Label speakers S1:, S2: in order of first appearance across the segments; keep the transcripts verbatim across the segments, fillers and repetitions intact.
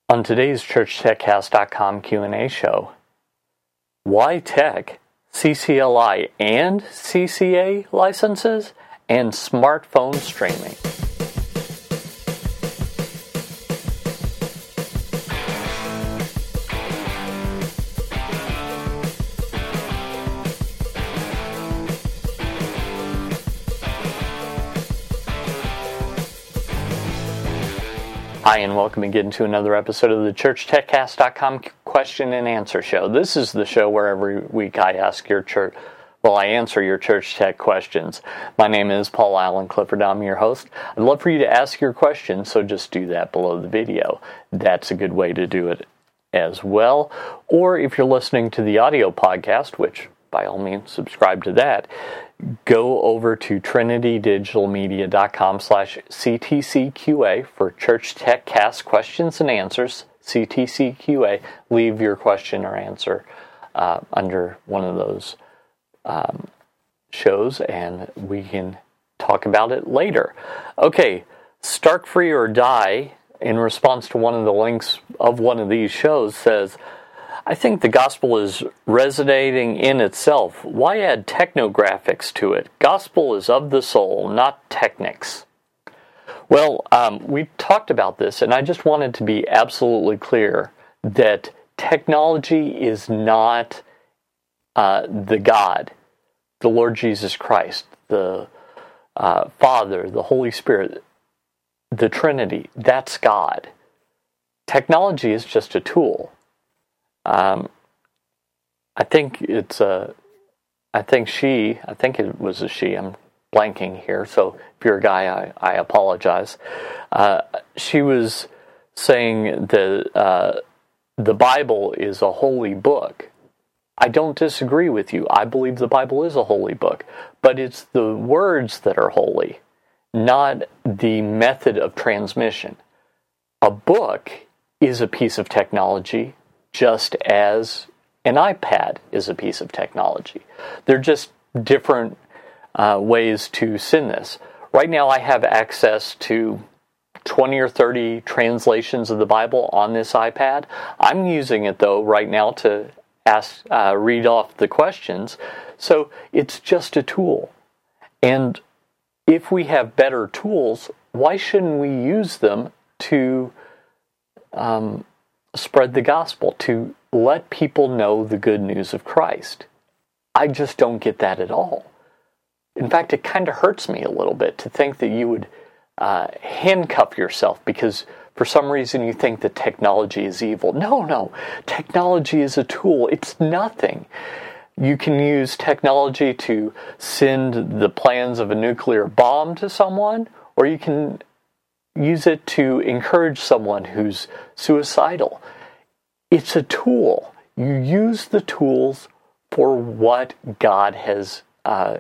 S1: On today's Church Tech Cast dot com Q and A show, why tech, C C L I and C C A licenses, and smartphone streaming? Hi, and welcome again to another episode of the Church Tech Cast dot com question and answer show. This is the show where every week I ask your church, well, I answer your church tech questions. My name is Paul Allen Clifford. I'm your host. I'd love for you to ask your questions, so just do that below the video. That's a good way to do it as well. Or if you're listening to the audio podcast, which by all means subscribe to that, go over to trinity digital media dot com slash C T C Q A for Church Tech Cast questions and answers, C T C Q A. Leave your question or answer uh, under one of those um, shows, and we can talk about it later. Okay, Stark Free or Die, in response to one of the links of one of these shows, says, I think the gospel is resonating in itself. Why add technographics to it? Gospel is of the soul, not technics. Well, um, we talked about this, and I just wanted to be absolutely clear that technology is not uh, the God, the Lord Jesus Christ, the uh, Father, the Holy Spirit, the Trinity. That's God. Technology is just a tool. Um, I think it's a, I think she, I think it was a she, I'm blanking here, so if you're a guy, I, I apologize. Uh, she was saying that uh, the Bible is a holy book. I don't disagree with you. I believe the Bible is a holy book, but it's the words that are holy, not the method of transmission. A book is a piece of technology, just as an iPad is a piece of technology. They're just different uh, ways to send this. Right now I have access to twenty or thirty translations of the Bible on this iPad. I'm using it, though, right now to ask, uh, read off the questions. So it's just a tool. And if we have better tools, why shouldn't we use them to Um, spread the gospel, to let people know the good news of Christ? I just don't get that at all. In fact, it kind of hurts me a little bit to think that you would uh, handcuff yourself because for some reason you think that technology is evil. No, no. Technology is a tool. It's nothing. You can use technology to send the plans of a nuclear bomb to someone, or you can use it to encourage someone who's suicidal. It's a tool. You use the tools for what God has uh,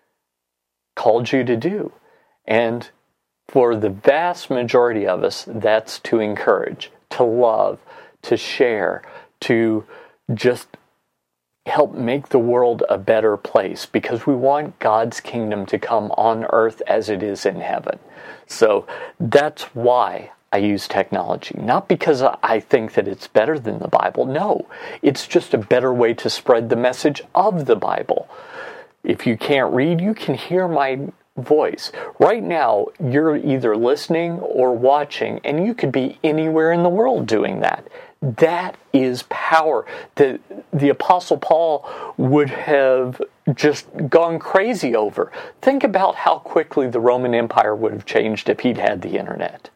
S1: called you to do. And for the vast majority of us, that's to encourage, to love, to share, to just help make the world a better place, because we want God's kingdom to come on earth as it is in heaven. So that's why I use technology. Not because I think that it's better than the Bible. No, it's just a better way to spread the message of the Bible. If you can't read, you can hear my voice. Right now, you're either listening or watching, and you could be anywhere in the world doing that. That is power that the Apostle Paul would have just gone crazy over. Think about how quickly the Roman Empire would have changed if he'd had the internet.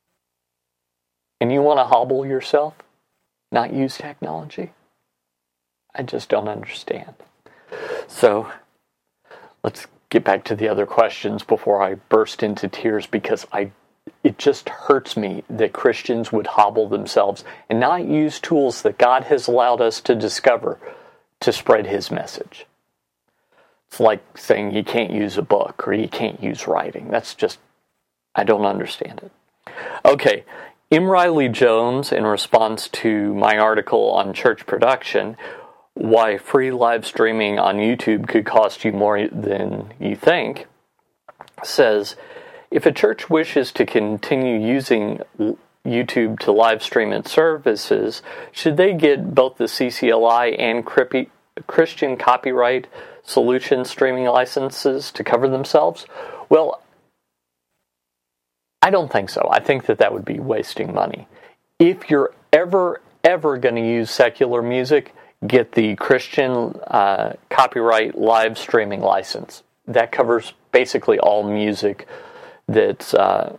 S1: And you want to hobble yourself? Not use technology? I just don't understand. So, let's get back to the other questions before I burst into tears, because I it just hurts me that Christians would hobble themselves and not use tools that God has allowed us to discover to spread His message. It's like saying you can't use a book or you can't use writing. That's just, I don't understand it. Okay, M. Riley Jones, in response to my article on church production, why free live streaming on YouTube could cost you more than you think, says, if a church wishes to continue using YouTube to live stream its services, should they get both the C C L I and Christian Copyright Solution streaming licenses to cover themselves? Well, I don't think so. I think that that would be wasting money. If you're ever, ever going to use secular music, get the Christian uh, Copyright Live Streaming license. That covers basically all music that's uh,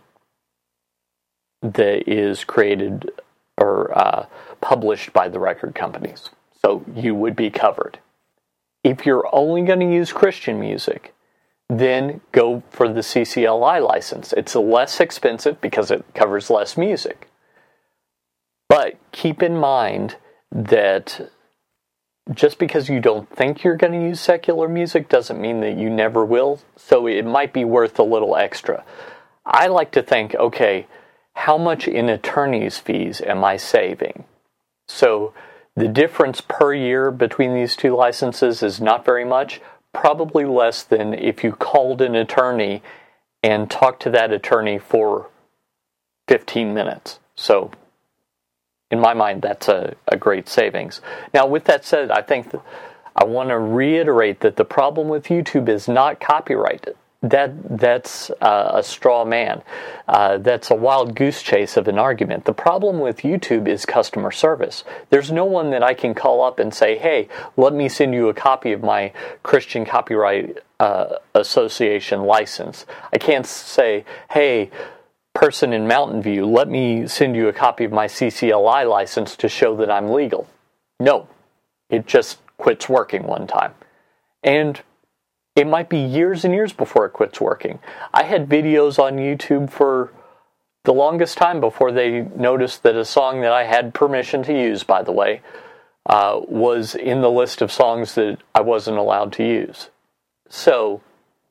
S1: that is created or uh, published by the record companies. So you would be covered. If you're only going to use Christian music, then go for the C C L I license. It's less expensive because it covers less music. But keep in mind that just because you don't think you're going to use secular music doesn't mean that you never will, so it might be worth a little extra. I like to think, okay, how much in attorney's fees am I saving? So the difference per year between these two licenses is not very much, probably less than if you called an attorney and talked to that attorney for fifteen minutes. So in my mind, that's a, a great savings. Now, with that said, I think that I want to reiterate that the problem with YouTube is not copyright. That that's uh, a straw man. Uh, that's a wild goose chase of an argument. The problem with YouTube is customer service. There's no one that I can call up and say, hey, let me send you a copy of my Christian Copyright uh, Association license. I can't say, hey, person in Mountain View, let me send you a copy of my C C L I license to show that I'm legal. No, it just quits working one time. And it might be years and years before it quits working. I had videos on YouTube for the longest time before they noticed that a song that I had permission to use, by the way, uh, was in the list of songs that I wasn't allowed to use. So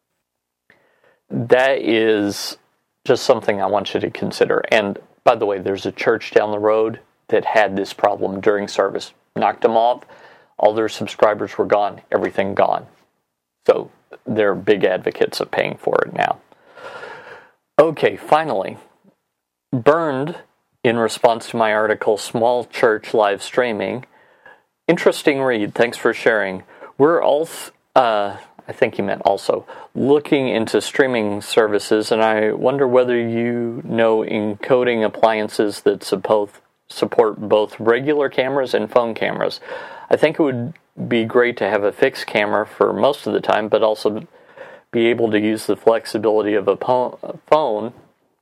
S1: that is just something I want you to consider. And by the way, there's a church down the road that had this problem during service. Knocked them off. All their subscribers were gone. Everything gone. So they're big advocates of paying for it now. Okay, finally, Burned, in response to my article, Small Church Live Streaming. Interesting read. Thanks for sharing. We're all, uh, I think you meant also, looking into streaming services, and I wonder whether you know encoding appliances that support support both regular cameras and phone cameras. I think it would be great to have a fixed camera for most of the time, but also be able to use the flexibility of a, po- a phone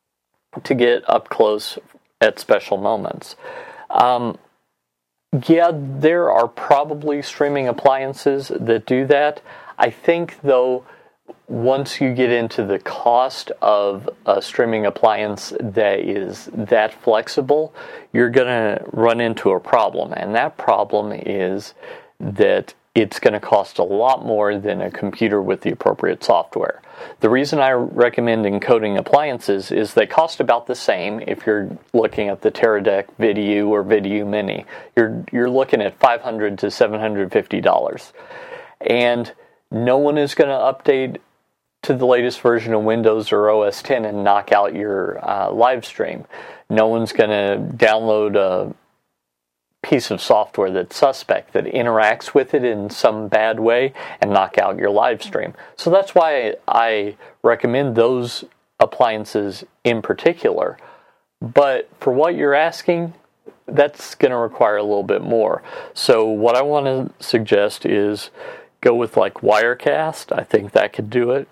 S1: to get up close at special moments. Um, yeah, there are probably streaming appliances that do that. I think, though, once you get into the cost of a streaming appliance that is that flexible, you're going to run into a problem. And that problem is that it's going to cost a lot more than a computer with the appropriate software. The reason I recommend encoding appliances is they cost about the same if you're looking at the Teradek Vidéo or Vidéo Mini. You're you're looking at five hundred dollars to seven hundred fifty dollars. And no one is going to update to the latest version of Windows or O S ten and knock out your uh, live stream. No one's going to download a piece of software that's suspect, that interacts with it in some bad way and knock out your live stream. So that's why I recommend those appliances in particular. But for what you're asking, that's going to require a little bit more. So what I want to suggest is go with like Wirecast. I think that could do it.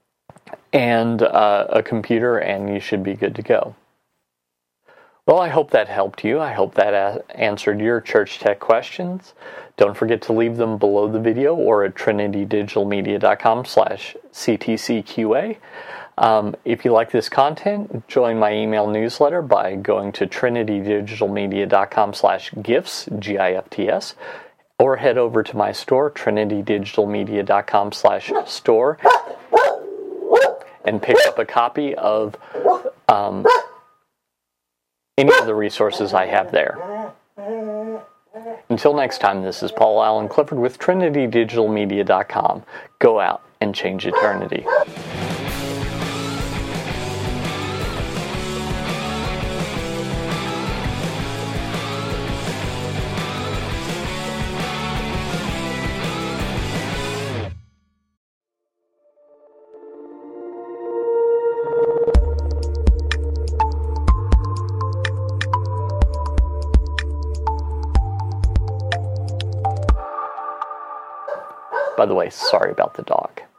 S1: And uh, a computer, and you should be good to go. Well, I hope that helped you. I hope that a- answered your church tech questions. Don't forget to leave them below the video or at trinitydigitalmedia.com slash CTCQA. Um, if you like this content, join my email newsletter by going to trinitydigitalmedia.com slash gifts, G I F T S, or head over to my store, trinitydigitalmedia.com slash store, and pick up a copy of um, any of the resources I have there. Until next time, this is Paul Allen Clifford with Trinity Digital Media dot com. Go out and change eternity. By the way, sorry about the dog.